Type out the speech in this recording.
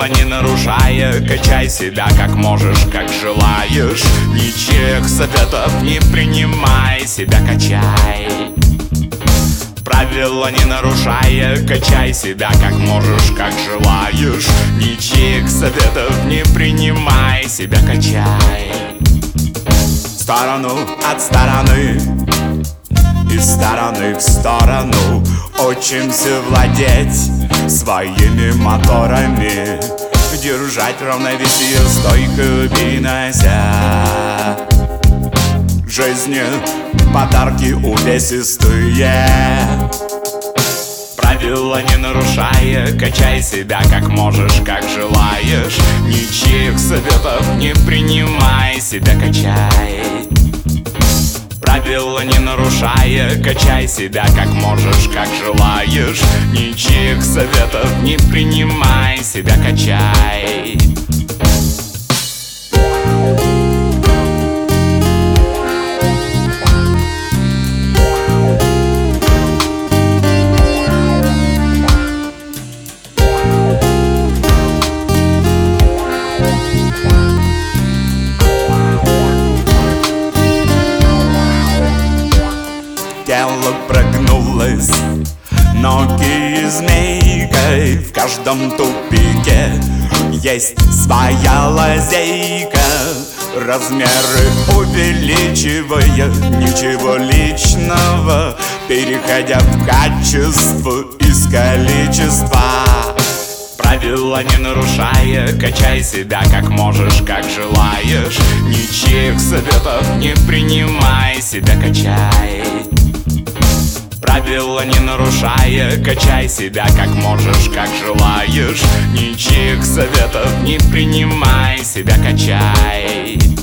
Правила не нарушая, качай себя как можешь, как желаешь. Ничьих советов не принимай, себя качай. Правила не нарушая, качай себя как можешь, как желаешь. Ничьих советов не принимай, себя качай. В сторону от стороны, из стороны в сторону учимся владеть своими моторами, держать равновесие, стойко перенося жизни подарки увесистые. Правила не нарушая, качай себя как можешь, как желаешь. Ничьих советов не принимай, себя качай. Правила не нарушая, качай себя как можешь, как желаешь. Ничьих советов не принимай, себя качай. Тело прогнулось, ноги змейкой. В каждом тупике есть своя лазейка. Размеры увеличивая, ничего личного, переходя в качество из количества. Правила не нарушая, качай себя как можешь, как желаешь. Ничьих советов не принимай, себя качай. Правила не нарушая, качай себя как можешь, как желаешь. Ничьих советов не принимай, себя качай.